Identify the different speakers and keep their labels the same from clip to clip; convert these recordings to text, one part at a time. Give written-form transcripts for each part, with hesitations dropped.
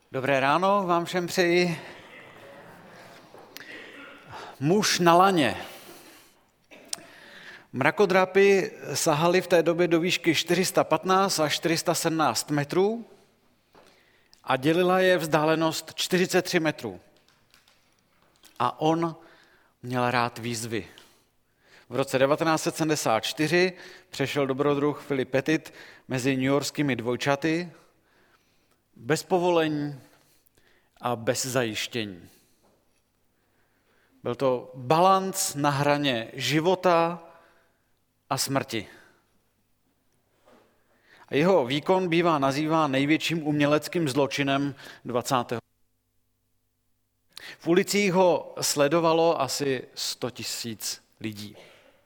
Speaker 1: Dobré ráno vám všem přeji. Muž na laně. Mrakodrapy sahaly v té době do výšky 415 až 417 metrů a dělila je vzdálenost 43 metrů. A on měl rád výzvy. V roce 1974 přešel dobrodruh Philip Pettit mezi newyorskými dvojčaty bez povolení a bez zajištění. Byl to balanc na hraně života a smrti. A jeho výkon bývá nazýván největším uměleckým zločinem 20. V ulicích ho sledovalo asi 100 000 lidí.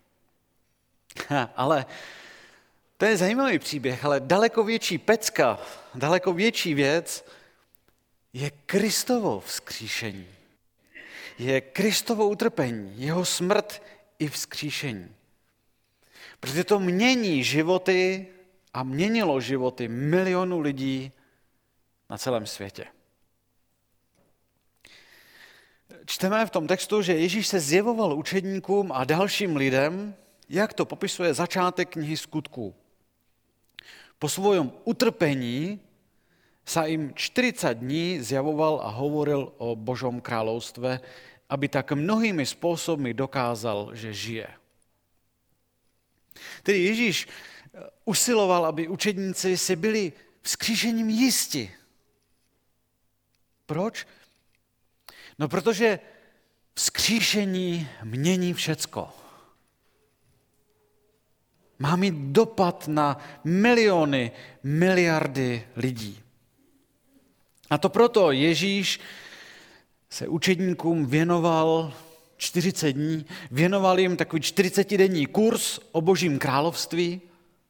Speaker 1: Ale to je zajímavý příběh, ale daleko větší pecka, daleko větší věc je Kristovo vzkříšení. Je Kristovo utrpení, jeho smrt i vzkříšení. Protože to mění životy a měnilo životy milionů lidí na celém světě. Čteme v tom textu, že Ježíš se zjevoval učedníkům a dalším lidem, jak to popisuje začátek knihy Skutků. Po svém utrpení sa jim 40 dní zjavoval a hovoril o Božom královstve, aby tak mnohými způsoby dokázal, že žije. Tedy Ježíš usiloval, aby učedníci si byli vzkříšením jisti. Proč? No, protože vzkříšení mění všecko. Má mít dopad na miliony, miliardy lidí. A to proto Ježíš se učedníkům věnoval 40 dní, věnoval jim takový 40denní kurz o Božím království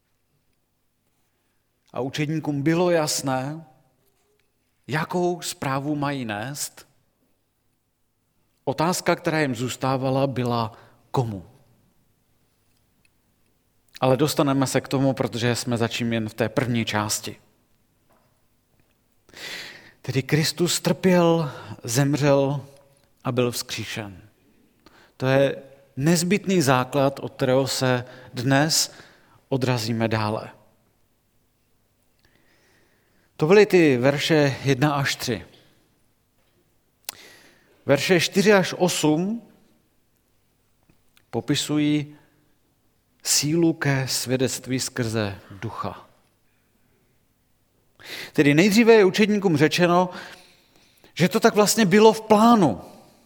Speaker 1: a učedníkům bylo jasné, jakou zprávu mají nést. Otázka, která jim zůstávala, byla komu. Ale dostaneme se k tomu, protože jsme začím jen v té první části. Tedy Kristus trpěl, zemřel a byl vzkříšen. To je nezbytný základ, od kterého se dnes odrazíme dále. To byly ty verše 1 až 3. Verše 4 až 8 popisují sílu ke svědectví skrze ducha. Tedy nejdříve je učedníkům řečeno, že to tak vlastně bylo v plánu.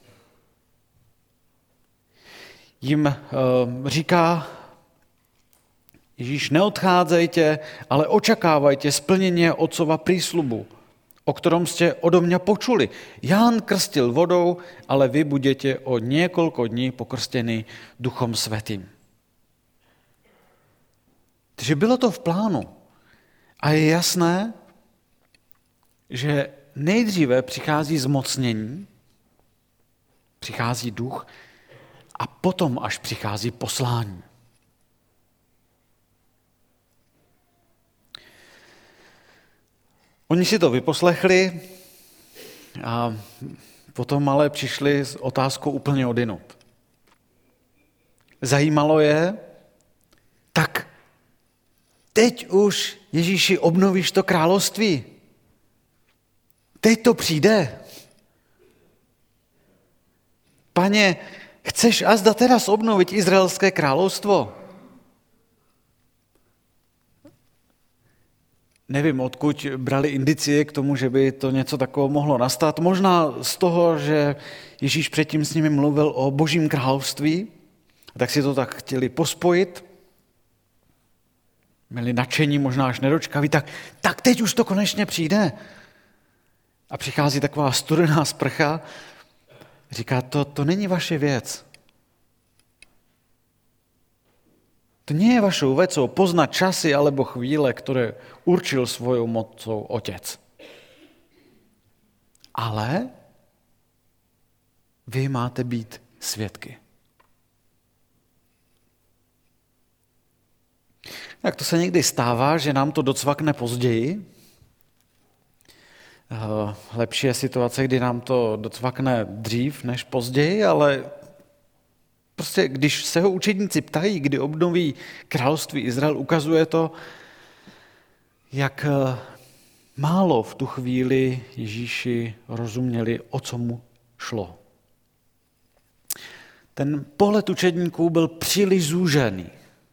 Speaker 1: Jim říká Ježíš, neodcházejte, ale očekávajte splnění otcova prísľubu, o ktorom ste odo mňa počuli. Ján krstil vodou, ale vy budete o niekoľko dní pokrstení Duchom Svätým. Takže bylo to v plánu. A je jasné, že nejdříve přichází zmocnění, přichází duch a potom až přichází poslání. Oni si to vyposlechli a potom ale přišli s otázkou úplně odjinud. Zajímalo je, tak teď už, Ježíši, obnovíš to království. Teď to přijde. Pane, chceš azda teraz obnovit izraelské královstvo? Nevím, odkud brali indicie k tomu, že by to něco takového mohlo nastat. Možná z toho, že Ježíš předtím s nimi mluvil o Božím království, tak si to tak chtěli pospojit. Měli nadšení, možná až nedočkaví, tak teď už to konečně přijde. A přichází taková studená sprcha, říká, to není vaše věc. To nie je vašou vecou poznať časy alebo chvíle, ktoré určil svojou mocou Otec. Ale vy máte být svědky. Tak to se někdy stává, že nám to docvakne později Lepší je situace, kdy nám to docvakne dřív než později, ale prostě když se ho učedníci ptají, kdy obnoví království Izrael, ukazuje to, jak málo v tu chvíli Ježíši rozuměli, o co mu šlo. Ten pohled učedníků byl příliš zúžený.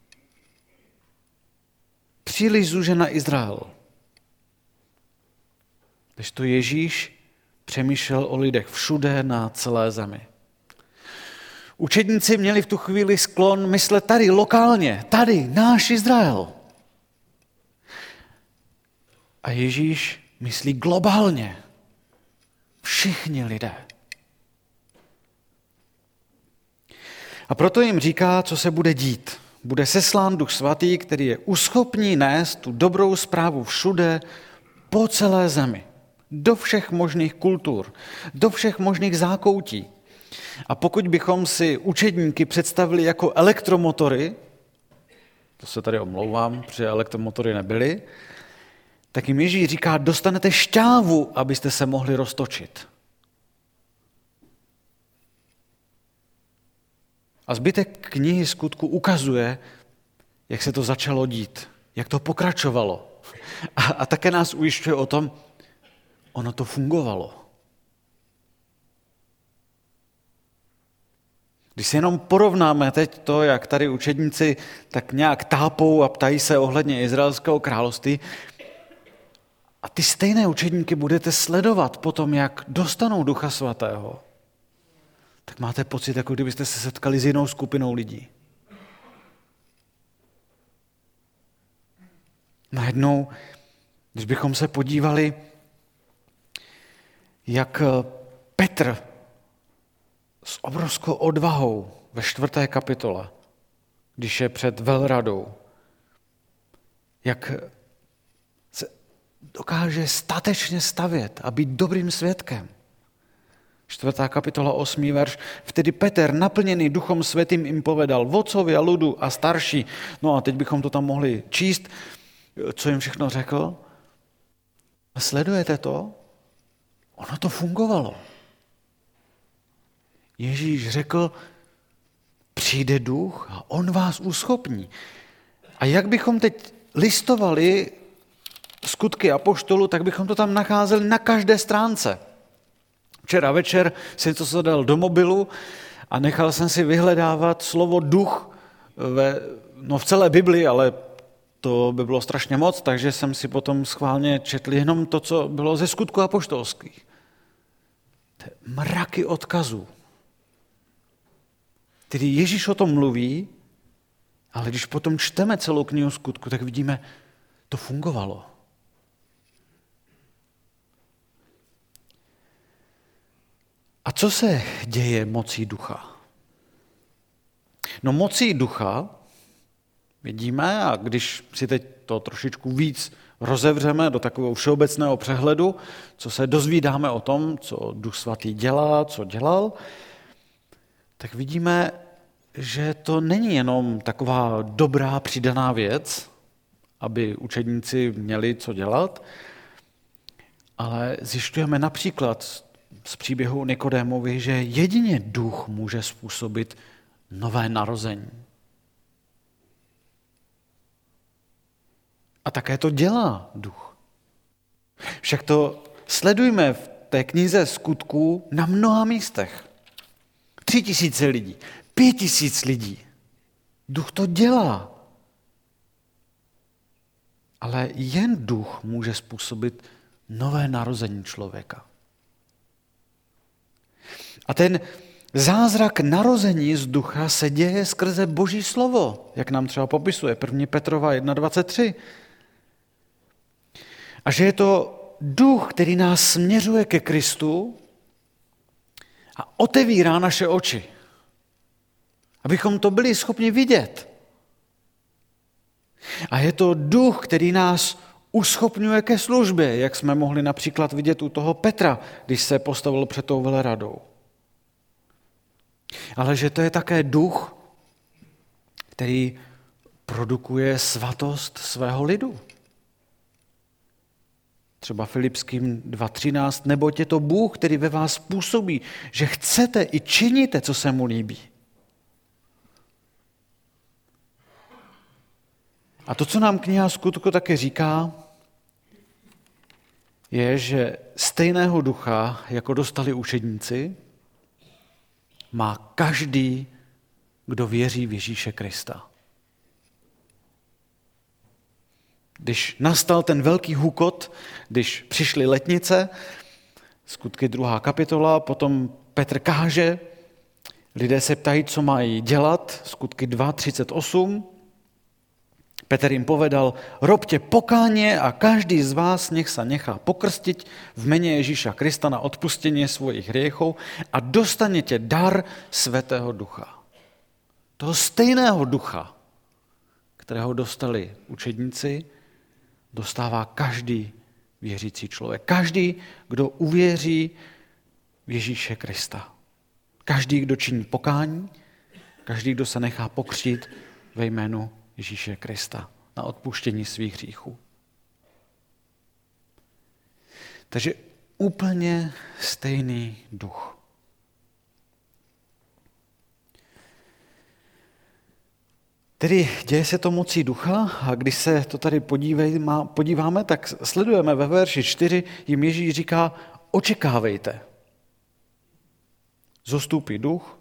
Speaker 1: Příliš zúžen na Izrael. Když to Ježíš přemýšlel o lidech všude na celé zemi. Učedníci měli v tu chvíli sklon myslet tady lokálně, tady náš Izrael. A Ježíš myslí globálně. Všichni lidé. A proto jim říká, co se bude dít. Bude seslán Duch Svatý, který je uschopní nést tu dobrou zprávu všude, po celé zemi. Do všech možných kultur, do všech možných zákoutí. A pokud bychom si učedníky představili jako elektromotory, to se tady omlouvám, protože elektromotory nebyly, tak jim Ježíš říká, dostanete šťávu, abyste se mohli roztočit. A zbytek knihy Skutku ukazuje, jak se to začalo dít, jak to pokračovalo. A také nás ujišťuje o tom, ono to fungovalo. Když si jenom porovnáme teď to, jak tady učedníci tak nějak tápou a ptají se ohledně Izraelského království, a ty stejné učedníky budete sledovat potom, jak dostanou Ducha Svatého, tak máte pocit, jako kdybyste se setkali s jinou skupinou lidí. Najednou, když bychom se podívali, jak Petr s obrovskou odvahou ve 4. kapitole, když je před velradou, jak se dokáže statečně stavět a být dobrým svědkem. 4. kapitola 8. verš. Vtedy Petr, naplněný Duchom Svatým, jim povedal, vodcovi a ludu a starší. No a teď bychom to tam mohli číst, co jim všechno řekl. A sledujete to? Ono to fungovalo. Ježíš řekl, přijde duch a on vás uschopní. A jak bychom teď listovali skutky apoštolů, tak bychom to tam nacházeli na každé stránce. Včera večer jsem to zadal do mobilu a nechal jsem si vyhledávat slovo duch v celé Bibli, ale to by bylo strašně moc, takže jsem si potom schválně četl jenom to, co bylo ze skutku apoštolských. To je mraky odkazů. Tedy Ježíš o tom mluví, ale když potom čteme celou knihu Skutku, tak vidíme, to fungovalo. A co se děje mocí ducha? No mocí ducha vidíme, a když si teď to trošičku víc rozevřeme do takového všeobecného přehledu, co se dozvídáme o tom, co Duch Svatý dělá, co dělal, tak vidíme, že to není jenom taková dobrá přidaná věc, aby učedníci měli co dělat, ale zjišťujeme například z příběhu Nikodémovi, že jedině duch může způsobit nové narození. A také to dělá duch. Však to sledujme v té knize Skutků na mnoha místech. 3000 lidí, 5000 lidí. Duch to dělá. Ale jen duch může způsobit nové narození člověka. A ten zázrak narození z ducha se děje skrze Boží slovo, jak nám třeba popisuje 1. Petrova 1.23. A že je to duch, který nás směřuje ke Kristu a otevírá naše oči, abychom to byli schopni vidět. A je to duch, který nás uschopňuje ke službě, jak jsme mohli například vidět u toho Petra, když se postavil před tou veleradou. Ale že to je také duch, který produkuje svatost svého lidu. Třeba Filipským 2.13, neboť je to Bůh, který ve vás působí, že chcete i činíte, co se mu líbí. A to, co nám kniha Skutku také říká, je, že stejného ducha, jako dostali učedníci, má každý, kdo věří v Ježíše Krista. Když nastal ten velký hukot, když přišly letnice, Skutky 2. kapitola, potom Petr káže, lidé se ptají, co mají dělat, Skutky 2.38. Petr jim povedal, robte pokánie a každý z vás nech sa nechá pokrstit v mene Ježíša Krista na odpustenie svojich hriechov a dostanete dar Svätého Ducha. Toho stejného ducha, kterého dostali učedníci, dostává každý věřící člověk. Každý, kdo uvěří v Ježíše Krista. Každý, kdo činí pokání, každý, kdo se nechá pokřtít ve jménu Ježíše Krista na odpuštění svých hříchů. Takže úplně stejný duch. Tedy děje se to mocí ducha a když se to tady podíváme, tak sledujeme ve verši 4, jim Ježíš říká, očekávejte. Zostoupí duch.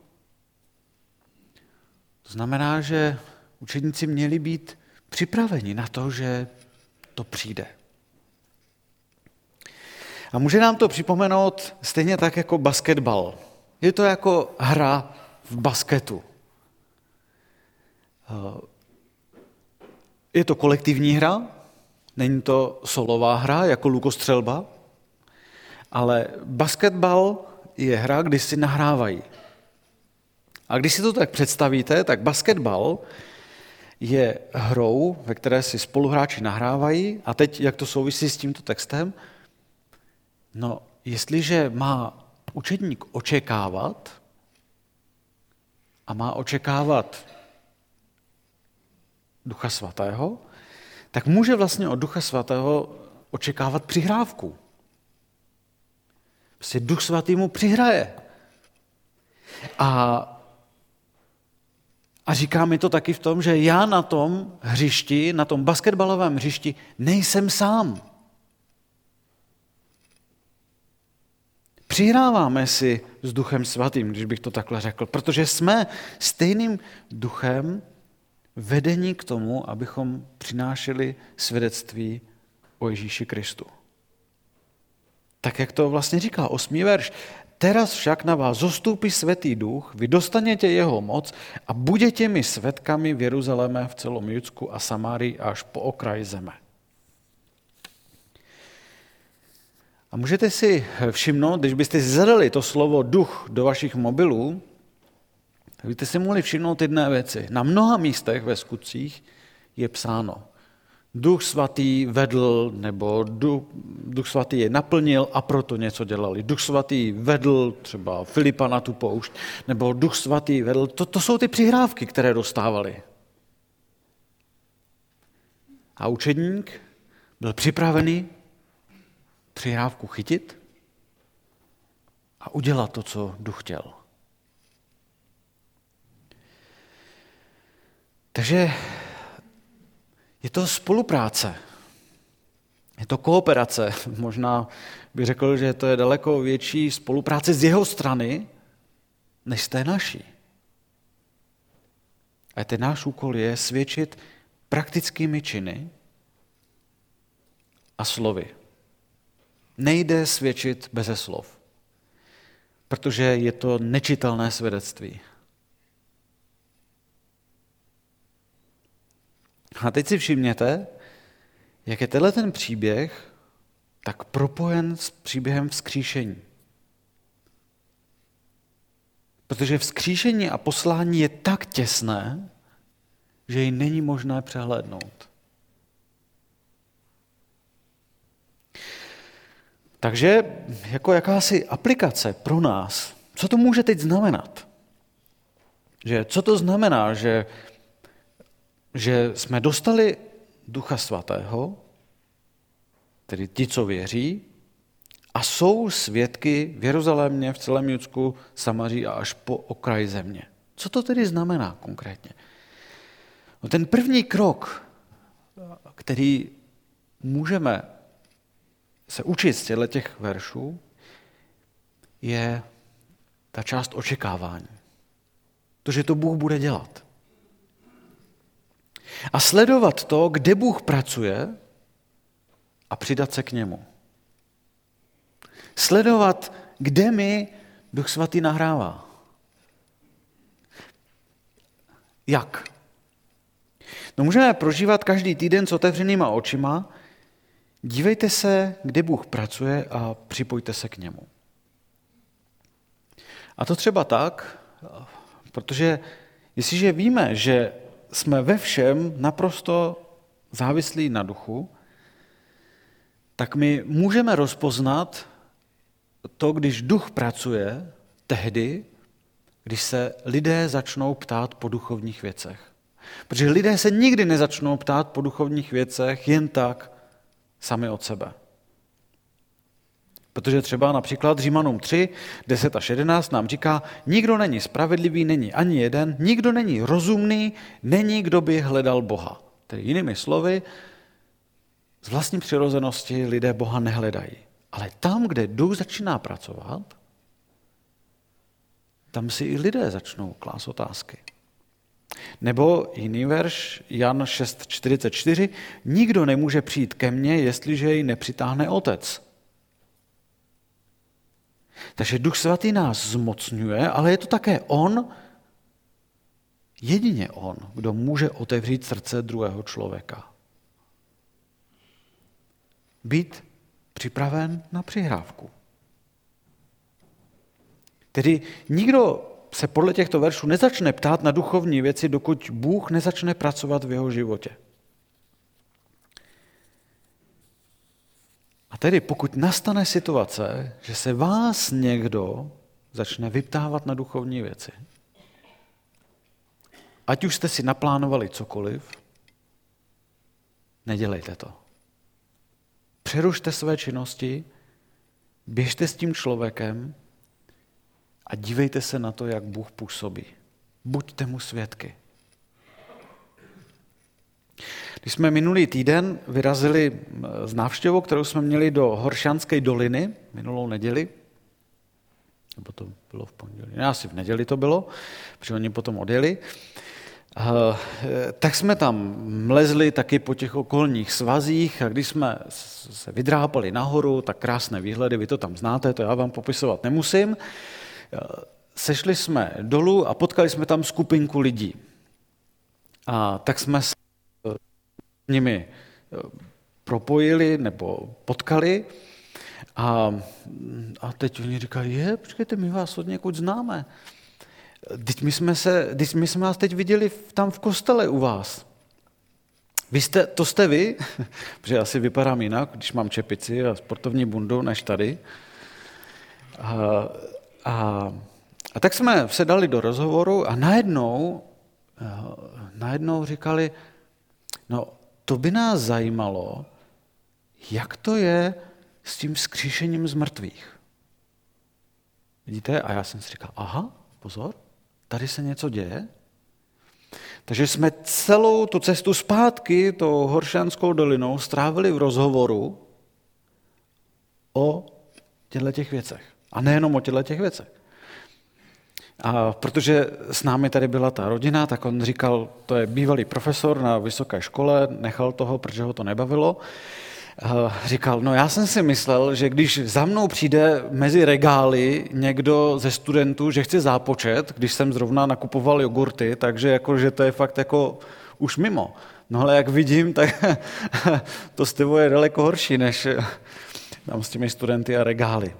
Speaker 1: To znamená, že učedníci měli být připraveni na to, že to přijde. A může nám to připomenout stejně tak jako basketbal. Je to jako hra v basketu. Je to kolektivní hra, není to solová hra jako lukostřelba, ale basketbal je hra, kdy si nahrávají. A když si to tak představíte, tak basketbal je hrou, ve které si spoluhráči nahrávají. A teď, jak to souvisí s tímto textem? No, jestliže má učedník očekávat a má očekávat Ducha Svatého, tak může vlastně od Ducha Svatého očekávat přihrávku. Prostě Duch Svatý mu přihraje. A říká mi to taky v tom, že já na tom hřišti, na tom basketbalovém hřišti nejsem sám. Přihráváme si s Duchem Svatým, když bych to takhle řekl, protože jsme stejným duchem vedení k tomu, abychom přinášeli svědectví o Ježíši Kristu. Tak, jak to vlastně říká 8. verš. Teraz však na vás zostoupí Svätý Duch, vy dostanete jeho moc a budete mi svedkami v Jeruzaléme, v celom Judsku a Samárii až po okraj zeme. A můžete si všimnout, když byste si zadali to slovo duch do vašich mobilů, tak byste si mohli všimnout jedné věci. Na mnoha místech ve skutcích je psáno, Duch Svatý vedl, nebo Duch Svatý je naplnil a proto něco dělali. Duch Svatý vedl třeba Filipa na tu poušť, nebo Duch Svatý vedl. To jsou ty přihrávky, které dostávali. A učedník byl připravený přihrávku chytit a udělat to, co Duch chtěl. Takže je to spolupráce, je to kooperace. Možná bych řekl, že to je daleko větší spolupráce z jeho strany, než z té naší. A ten náš úkol je svědčit praktickými činy a slovy. Nejde svědčit beze slov, protože je to nečitelné svědectví. A teď si všimněte, jak je tenhle ten příběh tak propojen s příběhem vzkříšení. Protože vzkříšení a poslání je tak těsné, že ji není možné přehlédnout. Takže jako jakási aplikace pro nás, co to může teď znamenat? Co to znamená, že jsme dostali Ducha Svatého, tedy ti, co věří, a jsou svědky v Jeruzalémě, v celém Judsku, Samaří a až po okraj země. Co to tedy znamená konkrétně? No, ten první krok, který můžeme se učit z těch veršů, je ta část očekávání. To, že to Bůh bude dělat. A sledovat to, kde Bůh pracuje a přidat se k němu. Sledovat, kde mi Duch Svatý nahrává. Jak? No, můžeme prožívat každý týden s otevřenýma očima. Dívejte se, kde Bůh pracuje a připojte se k němu. A to třeba tak, protože jestliže víme, že jsme ve všem naprosto závislí na duchu, tak my můžeme rozpoznat to, když duch pracuje, tehdy, když se lidé začnou ptát po duchovních věcech. Protože lidé se nikdy nezačnou ptát po duchovních věcech jen tak sami od sebe. Protože třeba například Římanům 3, 10 až 11 nám říká, nikdo není spravedlivý, není ani jeden, nikdo není rozumný, není, kdo by hledal Boha. Tedy jinými slovy, z vlastní přirozenosti lidé Boha nehledají. Ale tam, kde duch začíná pracovat, tam si i lidé začnou klást otázky. Nebo jiný verš, Jan 6:44, nikdo nemůže přijít ke mně, jestliže jej nepřitáhne Otec. Takže Duch Svatý nás zmocňuje, ale je to také on, jedině on, kdo může otevřít srdce druhého člověka. Být připraven na přihrávku. Tedy nikdo se podle těchto veršů nezačne ptát na duchovní věci, dokud Bůh nezačne pracovat v jeho životě. A tedy pokud nastane situace, že se vás někdo začne vyptávat na duchovní věci, ať už jste si naplánovali cokoliv, nedělejte to. Přerušte své činnosti, běžte s tím člověkem a dívejte se na to, jak Bůh působí. Buďte mu svědky. Když jsme minulý týden vyrazili z návštěvou, kterou jsme měli do Horšanské doliny, minulou neděli, nebo to bylo v pondělí, ne, asi v neděli to bylo, protože oni potom odjeli, tak jsme tam mlezli taky po těch okolních svazích a když jsme se vydrápali nahoru, tak krásné výhledy, vy to tam znáte, to já vám popisovat nemusím, sešli jsme dolů a potkali jsme tam skupinku lidí. A tak jsme s nimi propojili nebo potkali a teď oni říkali, počkejte, my vás od někud známe. Teď my jsme vás teď viděli tam v kostele u vás. To jste vy? Protože asi vypadám jinak, když mám čepici a sportovní bundu, než tady. A tak jsme se dali do rozhovoru a najednou říkali, no to by nás zajímalo, jak to je s tím vzkříšením z mrtvých. Vidíte? A já jsem si říkal, aha, pozor, tady se něco děje. Takže jsme celou tu cestu zpátky tou Horšanskou dolinou strávili v rozhovoru o těchto věcech. A nejenom o těchto věcech. A protože s námi tady byla ta rodina, tak on říkal, to je bývalý profesor na vysoké škole, nechal toho, protože ho to nebavilo. Říkal, no já jsem si myslel, že když za mnou přijde mezi regály někdo ze studentů, že chce zápočet, když jsem zrovna nakupoval jogurty, takže jako, že to je fakt jako už mimo. No ale jak vidím, tak to s tebou je daleko horší, než tam s těmi studenty a regály.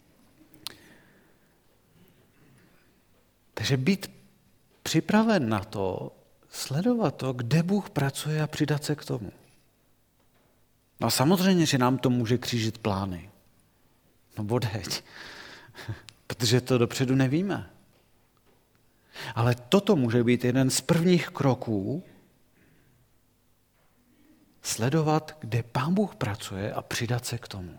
Speaker 1: Takže být připraven na to, sledovat to, kde Bůh pracuje a přidat se k tomu. No a samozřejmě, že nám to může křížit plány. No bodeď. Protože to dopředu nevíme. Ale toto může být jeden z prvních kroků Sledovat, kde Pán Bůh pracuje a přidat se k tomu.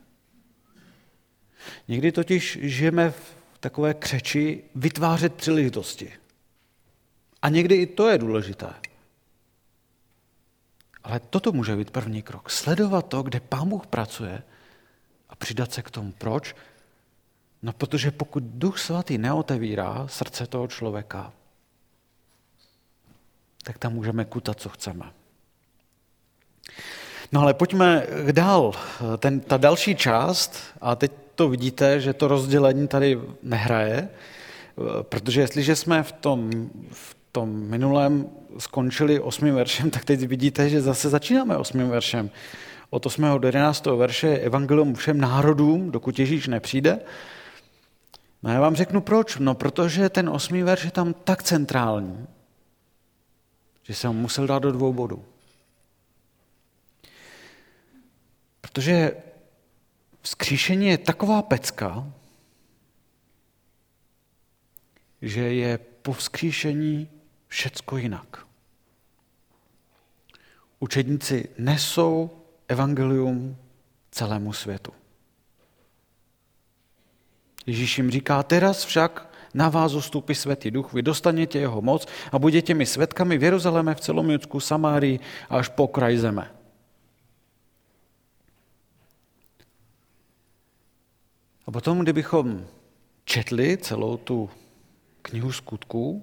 Speaker 1: Někdy totiž žijeme v takové křeči vytvářet příležitosti. A někdy i to je důležité. Ale toto může být první krok. Sledovat to, kde Pán Bůh pracuje a přidat se k tomu. Proč? No, protože pokud Duch Svatý neotevírá srdce toho člověka, tak tam můžeme kutat, co chceme. No ale pojďme dál. Ta další část, a teď to vidíte, že to rozdělení tady nehraje, protože jestliže jsme v tom minulém skončili 8. veršem, tak teď vidíte, že zase začínáme 8. veršem. Od 8. do 11. verše je evangelium všem národům, dokud Ježíš nepřijde. No já vám řeknu proč. No protože ten 8. verš je tam tak centrální, že jsem ho musel dát do 2 bodů. Protože vzkříšení je taková pecka, že je po vzkříšení všecko jinak. Učedníci nesou evangelium celému světu. Ježíš jim říká, teraz však na vás zostupí Svätý Duch, vy dostanete jeho moc a budete mi svědkami v Jeruzaléme, v celom Judsku, Samárii a až po kraj zeme. A potom, kdybychom četli celou tu knihu Skutků,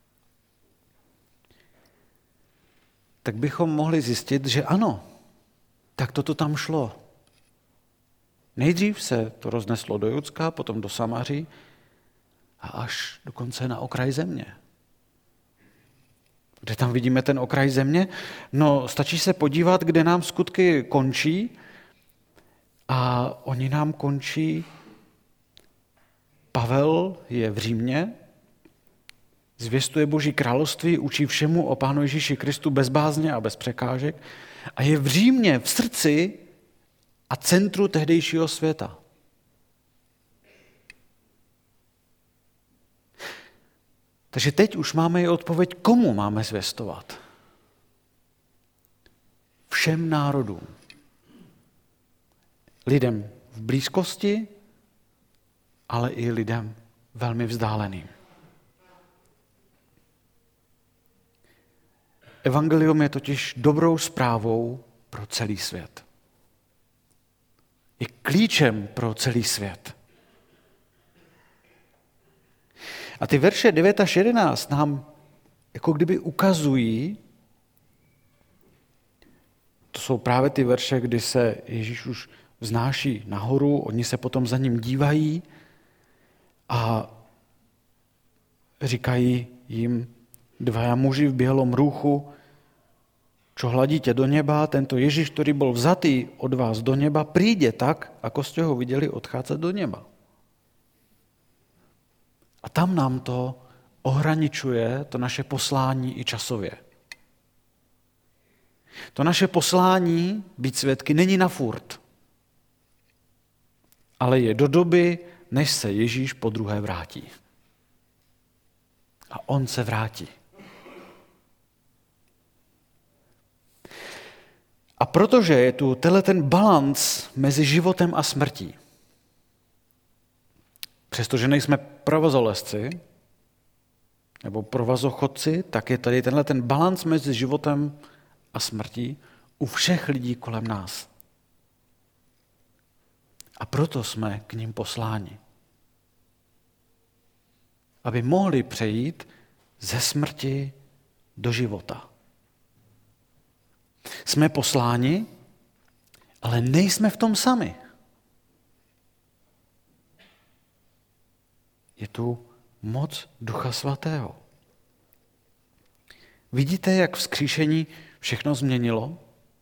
Speaker 1: tak bychom mohli zjistit, že ano, tak toto tam šlo. Nejdřív se to rozneslo do Judska, potom do Samaří a až dokonce na okraj země. Kde tam vidíme ten okraj země? No, stačí se podívat, kde nám skutky končí a oni nám končí. Pavel je v Římě, zvěstuje Boží království, učí všemu o Pánu Ježíši Kristu bez bázně a bez překážek a je v Římě, v srdci a centru tehdejšího světa. Takže teď už máme i odpověď, komu máme zvěstovat. Všem národům. Lidem v blízkosti, ale i lidem velmi vzdáleným. Evangelium je totiž dobrou zprávou pro celý svět. Je klíčem pro celý svět. A ty verše 9 až 11 nám jako kdyby ukazují, to jsou právě ty verše, kdy se Ježíš už vznáší nahoru, oni se potom za ním dívají a říkají jim 2 muži v bělom rúchu, čo hladíte do neba, tento Ježíš, ktorý bol vzatý od vás do neba, príde tak, ako ste ho videli odchádzať do neba. A tam nám to ohraničuje to naše poslání i časově. To naše poslání, být svědky, není na furt, ale je do doby, než se Ježíš po druhé vrátí. A on se vrátí. A protože je tu ten balanc mezi životem a smrtí, přestože nejsme provazolezci nebo provazochodci, tak je tady ten balanc mezi životem a smrtí u všech lidí kolem nás. A proto jsme k nim posláni. Aby mohli přejít ze smrti do života. Jsme posláni, ale nejsme v tom sami. Je tu moc Ducha Svatého. Vidíte, jak vzkříšení všechno změnilo?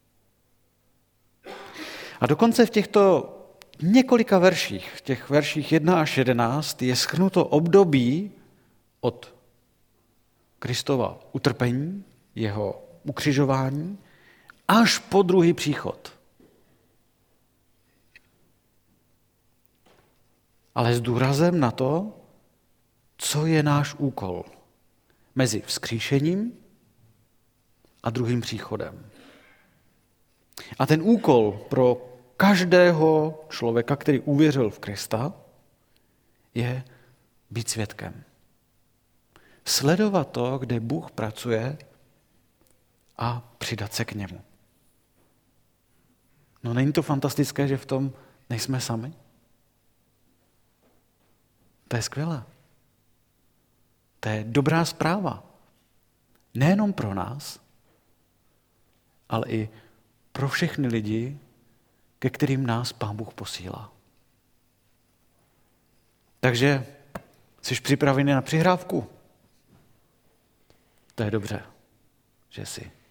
Speaker 1: A dokonce v těchto několika verších, v těch verších 1 až 11, je shrnuto období od Kristova utrpení, jeho ukřižování, až po druhý příchod. Ale s důrazem na to, co je náš úkol mezi vzkříšením a druhým příchodem. A ten úkol pro každého člověka, který uvěřil v Krista, je být svědkem. Sledovat to, kde Bůh pracuje a přidat se k němu. No není to fantastické, že v tom nejsme sami? To je skvělé. To je dobrá zpráva. Nejenom pro nás, ale i pro všechny lidi, ke kterým nás Pán Bůh posílá. Takže jsi připravený na přihrávku? To je dobře, že jsi.